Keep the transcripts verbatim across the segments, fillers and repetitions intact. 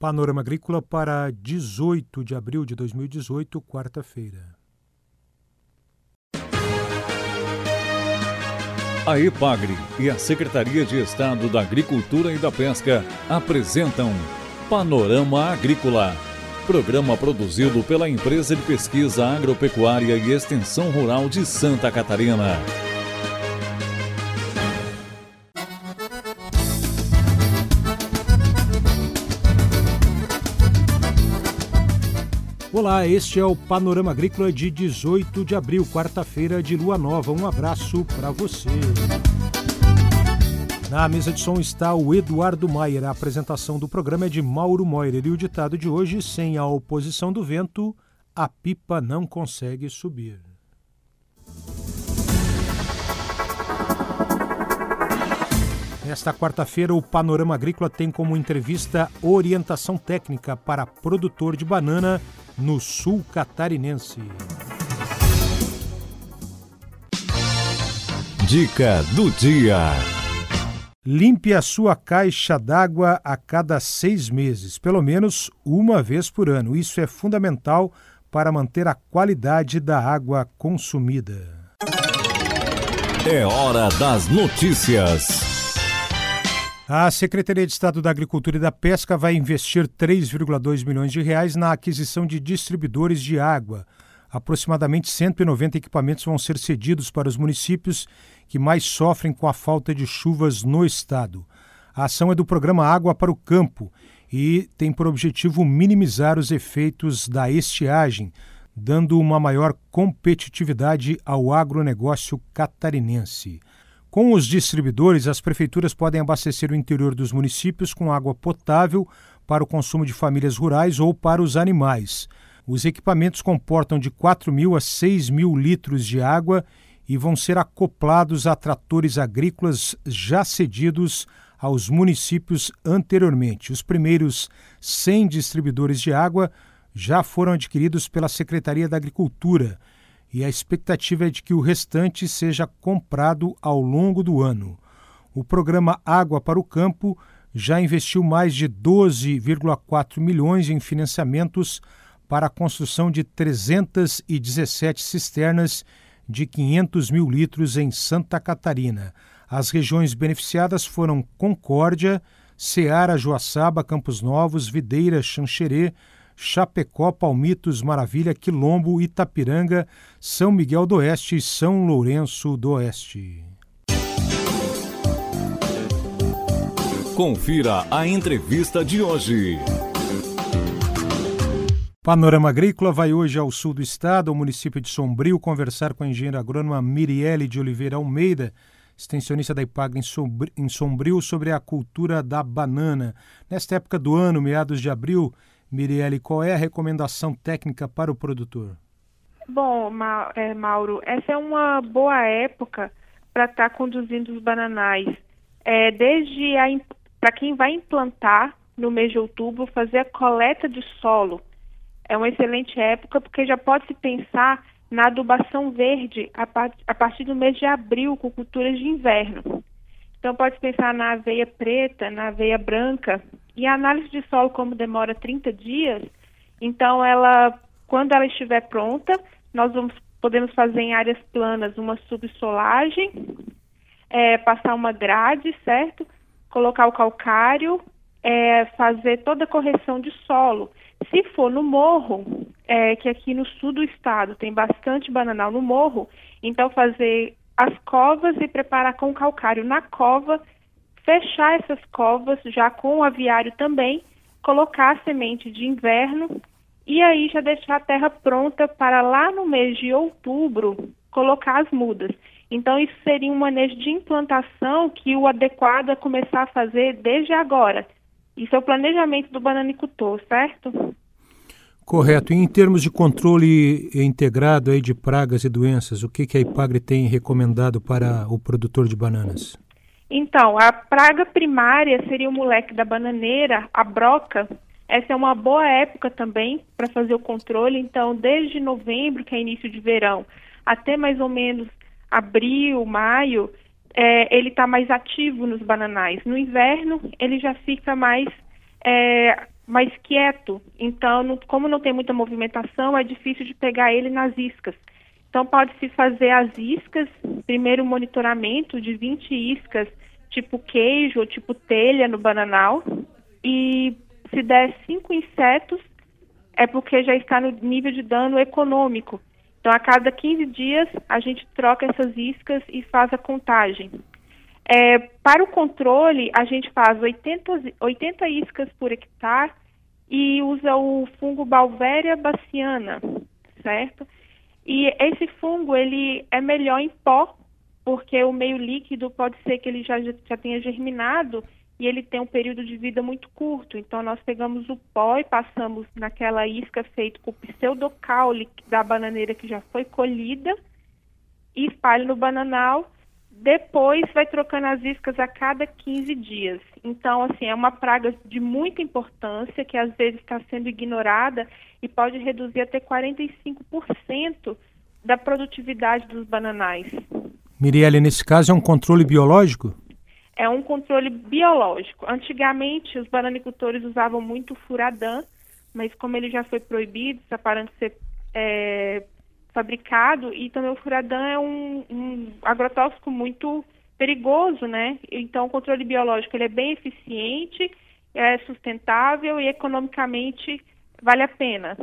Panorama Agrícola para dezoito de abril de dois mil e dezoito, quarta-feira. A EPAGRE e a Secretaria de Estado da Agricultura e da Pesca apresentam Panorama Agrícola, programa produzido pela Empresa de Pesquisa Agropecuária e Extensão Rural de Santa Catarina. Olá, este é o Panorama Agrícola de dezoito de abril, quarta-feira de lua nova. Um abraço para você. Na mesa de som está o Eduardo Maier. A apresentação do programa é de Mauro Moirer. E o ditado de hoje: sem a oposição do vento, a pipa não consegue subir. Nesta quarta-feira, o Panorama Agrícola tem como entrevista orientação técnica para produtor de banana no sul catarinense. Dica do dia. Limpe a sua caixa d'água a cada seis meses, pelo menos uma vez por ano. Isso é fundamental para manter a qualidade da água consumida. É hora das notícias. A Secretaria de Estado da Agricultura e da Pesca vai investir três vírgula dois milhões de reais na aquisição de distribuidores de água. Aproximadamente cento e noventa equipamentos vão ser cedidos para os municípios que mais sofrem com a falta de chuvas no estado. A ação é do programa Água para o Campo e tem por objetivo minimizar os efeitos da estiagem, dando uma maior competitividade ao agronegócio catarinense. Com os distribuidores, as prefeituras podem abastecer o interior dos municípios com água potável para o consumo de famílias rurais ou para os animais. Os equipamentos comportam de quatro mil a seis mil litros de água e vão ser acoplados a tratores agrícolas já cedidos aos municípios anteriormente. Os primeiros cem distribuidores de água já foram adquiridos pela Secretaria da Agricultura, e a expectativa é de que o restante seja comprado ao longo do ano. O programa Água para o Campo já investiu mais de doze vírgula quatro milhões em financiamentos para a construção de trezentas e dezessete cisternas de quinhentos mil litros em Santa Catarina. As regiões beneficiadas foram Concórdia, Ceará, Joaçaba, Campos Novos, Videira, Xanxerê, Chapecó, Palmitos, Maravilha, Quilombo, Itapiranga, São Miguel do Oeste e São Lourenço do Oeste. Confira a entrevista de hoje. Panorama Agrícola vai hoje ao sul do estado, ao município de Sombrio, conversar com a engenheira agrônoma Miriele de Oliveira Almeida, extensionista da EPAGRE em Sombrio, sobre a cultura da banana. Nesta época do ano, meados de abril, Miriele, qual é a recomendação técnica para o produtor? Bom, Ma- é, Mauro, essa é uma boa época para estar tá conduzindo os bananais. É, desde para quem vai implantar no mês de outubro, fazer a coleta de solo. É uma excelente época porque já pode se pensar na adubação verde a, part- a partir do mês de abril, com culturas de inverno. Então pode se pensar na aveia preta, na aveia branca. E a análise de solo, como demora trinta dias, então ela, quando ela estiver pronta, nós vamos, podemos fazer em áreas planas uma subsolagem, é, passar uma grade, certo? Colocar o calcário, é, fazer toda a correção de solo. Se for no morro, é, que aqui no sul do estado tem bastante bananal no morro, então fazer as covas e preparar com calcário na cova, fechar essas covas já com o aviário também, colocar a semente de inverno e aí já deixar a terra pronta para lá no mês de outubro colocar as mudas. Então isso seria um manejo de implantação que o adequado é começar a fazer desde agora. Isso é o planejamento do bananicultor, certo? Correto. E em termos de controle integrado aí de pragas e doenças, o que, que a EPAGRE tem recomendado para o produtor de bananas? Então, a praga primária seria o moleque da bananeira, a broca. Essa é uma boa época também para fazer o controle. Então, desde novembro, que é início de verão, até mais ou menos abril, maio, é, ele está mais ativo nos bananais. No inverno, ele já fica mais é, mais quieto. Então, não, como não tem muita movimentação, é difícil de pegar ele nas iscas. Então, pode-se fazer as iscas, primeiro monitoramento de vinte iscas, tipo queijo ou tipo telha no bananal. E se der cinco insetos, é porque já está no nível de dano econômico. Então, a cada quinze dias, a gente troca essas iscas e faz a contagem. É, para o controle, a gente faz oitenta, oitenta iscas por hectare e usa o fungo Beauveria baciana, certo? E esse fungo, ele é melhor em pó, porque o meio líquido pode ser que ele já, já tenha germinado e ele tem um período de vida muito curto. Então, nós pegamos o pó e passamos naquela isca feita com o pseudocaule da bananeira que já foi colhida e espalha no bananal. Depois, vai trocando as iscas a cada quinze dias. Então, assim, é uma praga de muita importância que às vezes está sendo ignorada e pode reduzir até quarenta e cinco por cento da produtividade dos bananais. Mirielle, nesse caso é um controle biológico? É um controle biológico. Antigamente, os bananicultores usavam muito furadã, mas como ele já foi proibido, está parando de ser é, fabricado, e também o furadã é um, um agrotóxico muito perigoso, né? Então, o controle biológico ele é bem eficiente, é sustentável e economicamente vale a pena.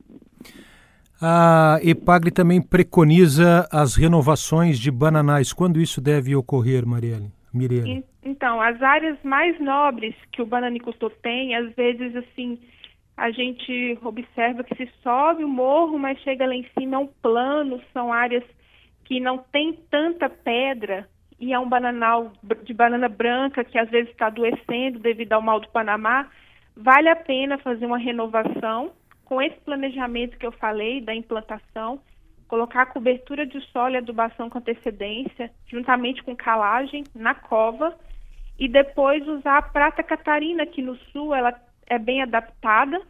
A EPAGRE também preconiza as renovações de bananais. Quando isso deve ocorrer, Marielle? Mirielle? Então, as áreas mais nobres que o bananicultor tem, às vezes, assim, a gente observa que se sobe o morro, mas chega lá em cima é um plano, são áreas que não tem tanta pedra, e é um bananal de banana branca que às vezes está adoecendo devido ao mal do Panamá. Vale a pena fazer uma renovação com esse planejamento que eu falei da implantação, colocar a cobertura de solo e adubação com antecedência, juntamente com calagem na cova, e depois usar a prata catarina, que no sul ela é bem adaptada,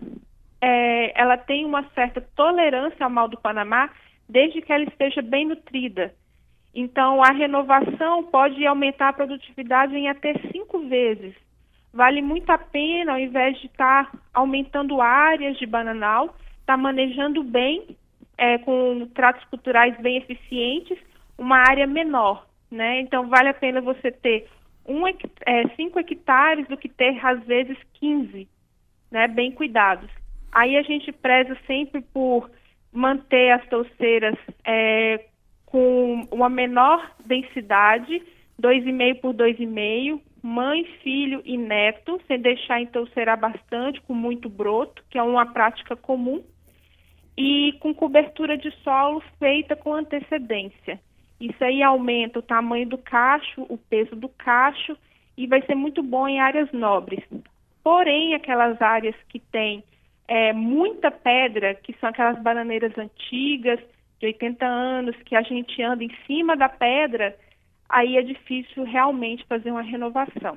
é, ela tem uma certa tolerância ao mal do Panamá, desde que ela esteja bem nutrida. Então, a renovação pode aumentar a produtividade em até cinco vezes. Vale muito a pena, ao invés de estar tá aumentando áreas de bananal, estar tá manejando bem, é, com tratos culturais bem eficientes, uma área menor, né? Então, vale a pena você ter um, é, cinco hectares do que ter, às vezes, quinze, né? Bem cuidados. Aí a gente preza sempre por manter as touceiras é, com uma menor densidade, dois vírgula cinco por dois vírgula cinco, mãe, filho e neto, sem deixar entouceirar bastante, com muito broto, que é uma prática comum, e com cobertura de solo feita com antecedência. Isso aí aumenta o tamanho do cacho, o peso do cacho, e vai ser muito bom em áreas nobres. Porém, aquelas áreas que têm é, muita pedra, que são aquelas bananeiras antigas, de oitenta anos, que a gente anda em cima da pedra, aí é difícil realmente fazer uma renovação.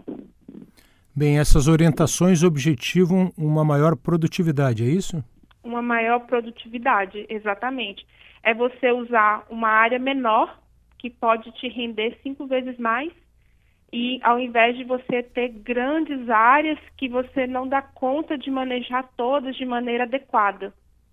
Bem, essas orientações objetivam uma maior produtividade, é isso? Uma maior produtividade, exatamente. É você usar uma área menor, que pode te render cinco vezes mais, e ao invés de você ter grandes áreas que você não dá conta de manejar todas de maneira adequada.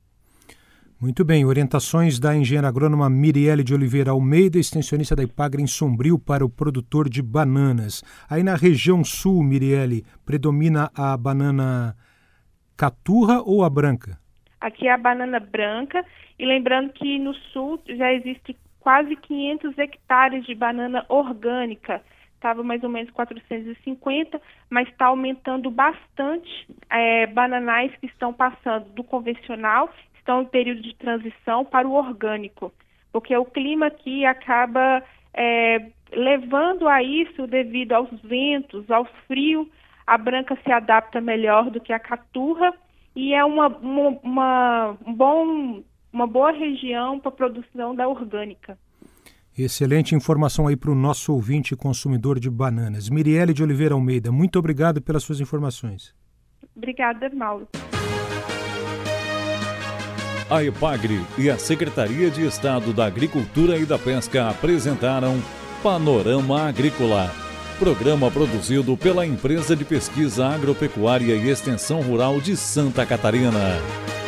Muito bem, orientações da engenheira agrônoma Mirielle de Oliveira Almeida, extensionista da EPAGRE em Sombrio para o produtor de bananas. Aí na região sul, Mirielle, predomina a banana caturra ou a branca? Aqui é a banana branca, e lembrando que no sul já existe quase quinhentos hectares de banana orgânica. Estava mais ou menos quatrocentos e cinquenta, mas está aumentando bastante é, bananais que estão passando do convencional, estão em período de transição para o orgânico, porque o clima aqui acaba é, levando a isso devido aos ventos, ao frio. A branca se adapta melhor do que a caturra e é uma, uma, uma, um bom, uma boa região para a produção da orgânica. Excelente informação aí para o nosso ouvinte e consumidor de bananas. Mirielle de Oliveira Almeida, muito obrigado pelas suas informações. Obrigada, Mauro. A EPAGRE e a Secretaria de Estado da Agricultura e da Pesca apresentaram Panorama Agrícola, Programa produzido pela Empresa de Pesquisa Agropecuária e Extensão Rural de Santa Catarina.